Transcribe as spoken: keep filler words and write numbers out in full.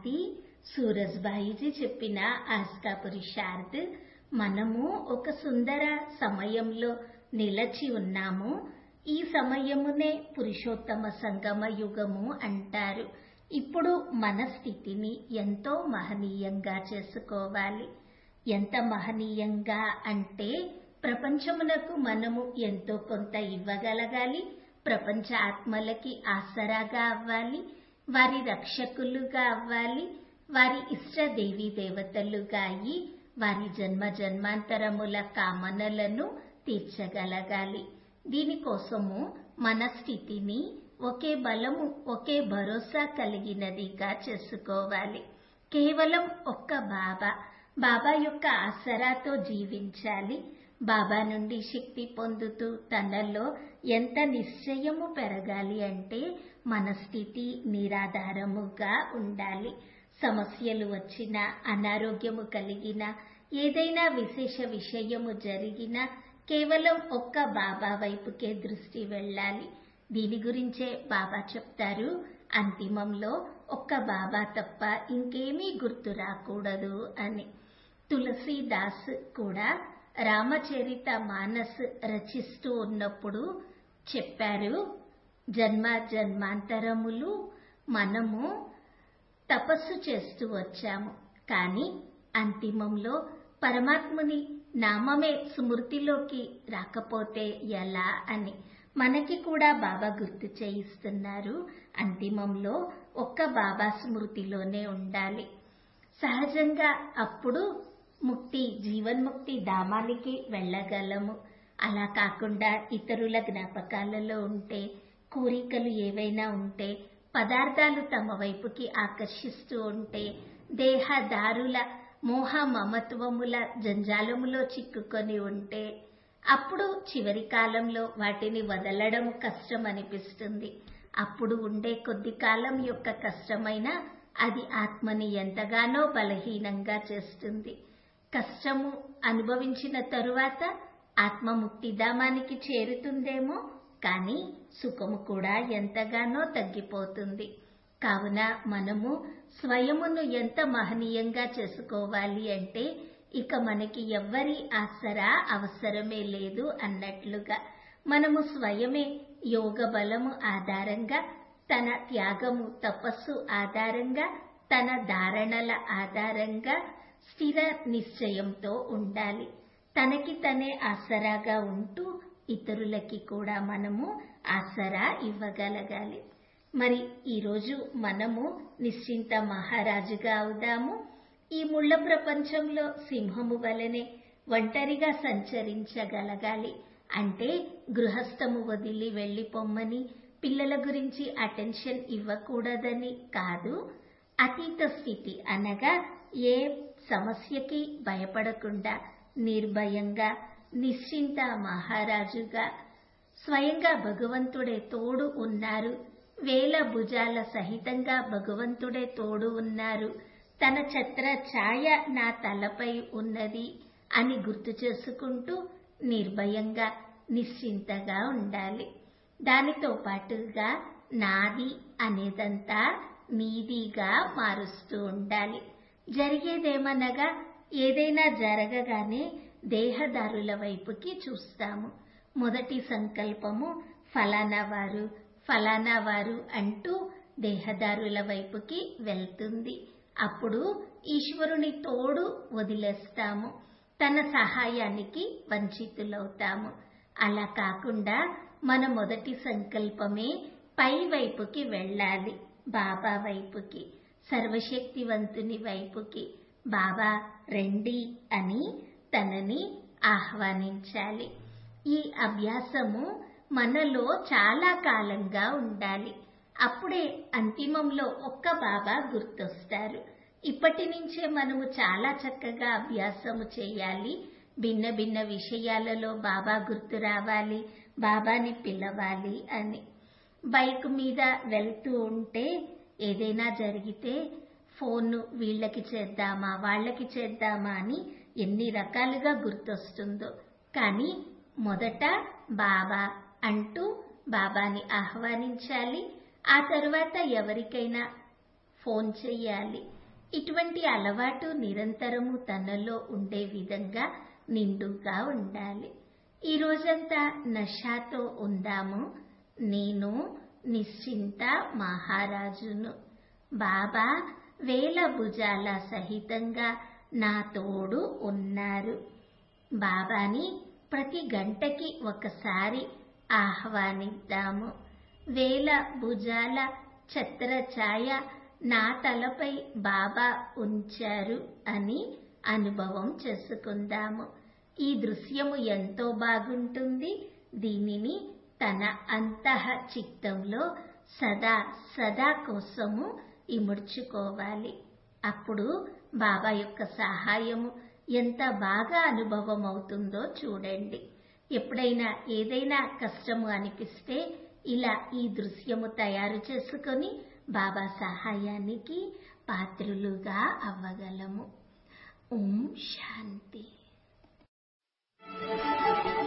శాంతి. సూరజ్భాయిజీ చెప్పిన ఆస్కా పురుషార్థ్. మనము ఒక సుందర సమయంలో నిలచి ఉన్నాము. ఈ సమయమునే పురుషోత్తమ సంగమ యుగము అంటారు. ఇప్పుడు మన స్థితిని ఎంతో మహనీయంగా చేసుకోవాలి. ఎంత మహనీయంగా అంటే ప్రపంచమునకు మనము ఎంతో కొంత ఇవ్వగలగాలి. ప్రపంచ ఆత్మలకి ఆసరాగా అవ్వాలి. వారి రక్షకులుగా అవ్వాలి. వారి ఇష్ట దేవీ దేవతలుగా అయి వారి జన్మ జన్మాంతరముల కామనలను తీర్చగలగాలి. దీనికోసము మన స్థితిని ఒకే బలము, ఒకే భరోసా కలిగినదిగా చేసుకోవాలి. కేవలం ఒక్క బాబా, బాబా యొక్క ఆసరాతో జీవించాలి. బాబా నుండి శక్తి పొందుతూ తనలో ఎంత నిశ్చయము పెరగాలి అంటే మన స్థితి నిరాధారముగా ఉండాలి. సమస్యలు వచ్చినా, అనారోగ్యము కలిగిన, ఏదైనా విశేష విషయము జరిగినా కేవలం ఒక్క బాబా వైపుకే దృష్టి వెళ్ళాలి. దీని గురించే బాబా చెప్తారు, అంతిమంలో ఒక్క బాబా తప్ప ఇంకేమీ గుర్తు రాకూడదు అని. తులసీదాస్ కూడా రామచరిత మానస్ రచిస్తూ ఉన్నప్పుడు చెప్పారు, జన్మ జన్మాంతరములు మనము తపస్సు చేస్తూ వచ్చాము. కానీ అంతిమంలో పరమాత్ముని నామమే స్మృతిలోకి రాకపోతే ఎలా అని మనకి కూడా బాబా గుర్తు చేయిస్తున్నారు. అంతిమంలో ఒక్క బాబా స్మృతిలోనే ఉండాలి. సహజంగా అప్పుడు ముక్తి, జీవన్ముక్తి ధామానికి వెళ్ళగలము. అలా కాకుండా ఇతరుల జ్ఞాపకాలలో ఉంటే, కోరికలు ఏవైనా ఉంటే, పదార్థాలు తమ వైపుకి ఆకర్షిస్తూ ఉంటే, దేహదారుల మోహ మమత్వముల జంజాలములో చిక్కుకొని ఉంటే అప్పుడు చివరి కాలంలో వాటిని వదలడం కష్టం అనిపిస్తుంది. అప్పుడు ఉండే కొద్ది కాలం యొక్క కష్టమైన అది ఆత్మని ఎంతగానో బలహీనంగా చేస్తుంది. కష్టము అనుభవించిన తరువాత ఆత్మ ముక్తిధామానికి చేరుతుందేమో, కానీ సుఖము కూడా ఎంతగానో తగ్గిపోతుంది. కావున మనము స్వయమును ఎంత మహనీయంగా చేసుకోవాలి అంటే ఇక మనకి ఎవ్వరి ఆసరా అవసరమే లేదు అన్నట్లుగా మనము స్వయమే యోగ బలము ఆధారంగా, తన త్యాగము తపస్సు ఆధారంగా, తన ధారణల ఆధారంగా స్థిర నిశ్చయంతో ఉండాలి. తనకి తనే ఆసరాగా ఉంటూ ఇతరులకి కూడా మనము ఆసరా ఇవ్వగలగాలి. మరి ఈరోజు మనము నిశ్చింత మహారాజుగా అవుదాము. ఈ ముళ్ళ ప్రపంచంలో సింహము వలెనే ఒంటరిగా సంచరించగలగాలి. అంటే గృహస్థము వదిలి వెళ్లిపోమ్మని, పిల్లల గురించి అటెన్షన్ ఇవ్వకూడదని కాదు. అతీత స్థితి అనగా ఏ సమస్యకి భయపడకుండా నిర్భయంగా నిశ్చింత మహారాజుగా స్వయంగా భగవంతుడే తోడు ఉన్నారు. వేల భుజాల సహితంగా భగవంతుడే తోడు ఉన్నారు. తన ఛత్ర ఛాయ నా తలపై ఉన్నది అని గుర్తు చేసుకుంటూ నిర్భయంగా నిశ్చింతగా ఉండాలి. దానితో పాటుగా నాది అనేదంతా నీదిగా మారుస్తూ ఉండాలి. జరిగేదేమనగా ఏదైనా జరగగానే దేహదారుల వైపుకి చూస్తాము. మొదటి సంకల్పము ఫలానా వారు ఫలానా వారు అంటూ దేహదారుల వైపుకి వెళ్తుంది. అప్పుడు ఈశ్వరుని తోడు వదిలేస్తాము. తన సహాయానికి వంచితులవుతాము. అలా కాకుండా మన మొదటి సంకల్పమే పై వైపుకి వెళ్ళాలి, బాబా వైపుకి, సర్వశక్తివంతుని వైపుకి. బాబా రండి అని తనని ఆహ్వానించాలి. ఈ అభ్యాసము మనలో చాలా కాలంగా ఉండాలి. అప్పుడే అంతిమంలో ఒక్క బాబా గుర్తొస్తారు. ఇప్పటి నుంచే మనము చాలా చక్కగా అభ్యాసము చేయాలి. భిన్న భిన్న విషయాలలో బాబా గుర్తు రావాలి, బాబాని పిలవాలి అని. బైక్ మీద వెళ్తూ ఉంటే ఏదైనా జరిగితే ఫోన్ వీళ్ళకి చేద్దామా వాళ్ళకి చేద్దామా అని ఎన్ని రకాలుగా గుర్తొస్తుందో. కానీ మొదట బాబా అంటూ బాబాని ఆహ్వానించాలి. ఆ తరువాత ఎవరికైనా ఫోన్ చెయ్యాలి. ఇటువంటి అలవాటు నిరంతరము తనలో ఉండే విధంగా నిండుగా ఉండాలి. ఈ రోజంతా నషాతో ఉందాము. నేను నిశ్చింత మహారాజును. బాబా వేల భుజాల సహితంగా నా తోడు ఉన్నారు. బాబాని ప్రతి గంటకి ఒకసారి ఆహ్వానిద్దాము. వేల భుజాల ఛత్రఛాయ నా తలపై బాబా ఉంచారు అని అనుభవం చేసుకుందాము. ఈ దృశ్యము ఎంతో బాగుంటుంది. దీనిని తన అంతః చిత్తంలో సదా సదా కోసము ఇముడ్చుకోవాలి. అప్పుడు బాబా యొక్క సహాయము ఎంత బాగా అనుభవం అవుతుందో చూడండి. ఎప్పుడైనా ఏదైనా కష్టము అనిపిస్తే ఇలా ఈ దృశ్యము తయారు చేసుకొని బాబా సహాయానికి పాత్రులుగా అవ్వగలము. ఓం శాంతి.